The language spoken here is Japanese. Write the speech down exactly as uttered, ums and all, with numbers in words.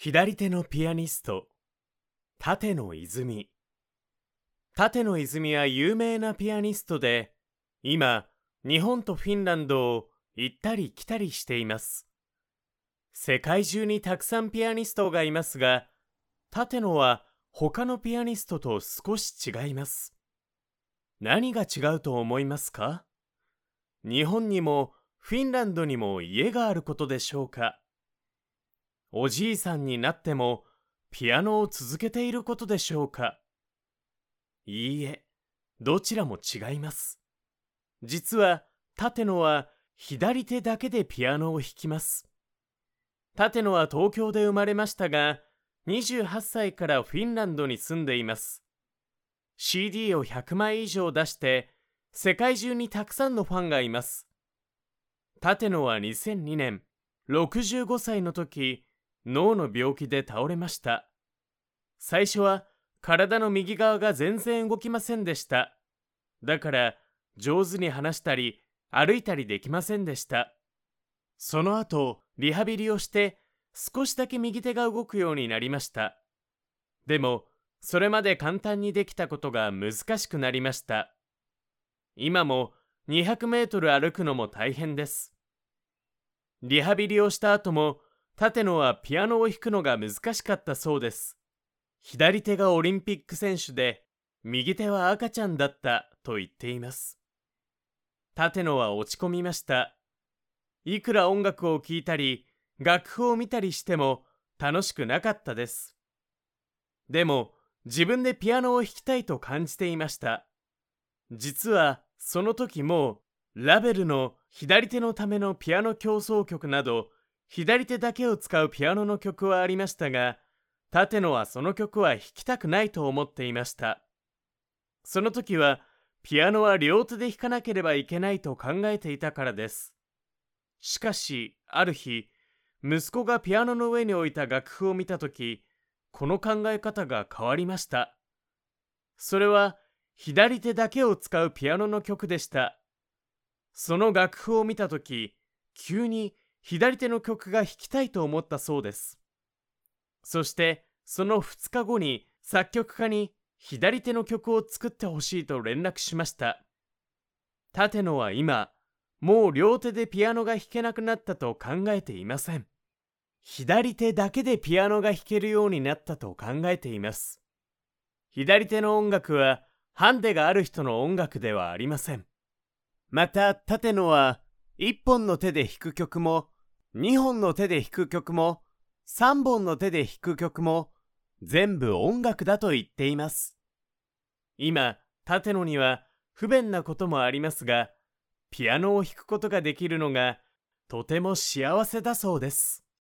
左手のピアニスト、舘野泉。舘野泉は有名なピアニストで、今、日本とフィンランドを行ったり来たりしています。世界中にたくさんピアニストがいますが、舘野は他のピアニストと少し違います。何が違うと思いますか？日本にもフィンランドにも家があることでしょうか？おじいさんになってもピアノを続けていることでしょうか？いいえ、どちらも違います。実は舘野は左手だけでピアノを弾きます。舘野は東京で生まれましたが、にじゅうはっさいからフィンランドに住んでいます。シーディー をひゃくまい以上出して、世界中にたくさんのファンがいます。舘野はにせんにねん、ろくじゅうごさいの時、脳の病気で倒れました。最初は体の右側が全然動きませんでした。だから上手に話したり歩いたりできませんでした。その後リハビリをして少しだけ右手が動くようになりました。でもそれまで簡単にできたことが難しくなりました。今もにひゃくメートル歩くのも大変です。リハビリをした後も舘野はピアノを弾くのが難しかったそうです。左手がオリンピック選手で、右手は赤ちゃんだったと言っています。舘野は落ち込みました。いくら音楽を聴いたり、楽譜を見たりしても楽しくなかったです。でも、自分でピアノを弾きたいと感じていました。実は、その時も、ラヴェルの左手のためのピアノ協奏曲など、左手だけを使うピアノの曲はありましたが、舘野はその曲は弾きたくないと思っていました。その時はピアノは両手で弾かなければいけないと考えていたからです。しかしある日、息子がピアノの上に置いた楽譜を見た時、この考え方が変わりました。それは左手だけを使うピアノの曲でした。その楽譜を見た時、急に左手の曲が弾きたいと思ったそうです。そしてそのふつかごに作曲家に左手の曲を作ってほしいと連絡しました。舘野は今、もう両手でピアノが弾けなくなったと考えていません。左手だけでピアノが弾けるようになったと考えています。左手の音楽はハンデがある人の音楽ではありません。また舘野はいっぽんの手で弾く曲もにほんの手で弾く曲もさんぼんの手で弾く曲も全部音楽だと言っています。今、舘野には不便なこともありますが、ピアノを弾くことができるのがとても幸せだそうです。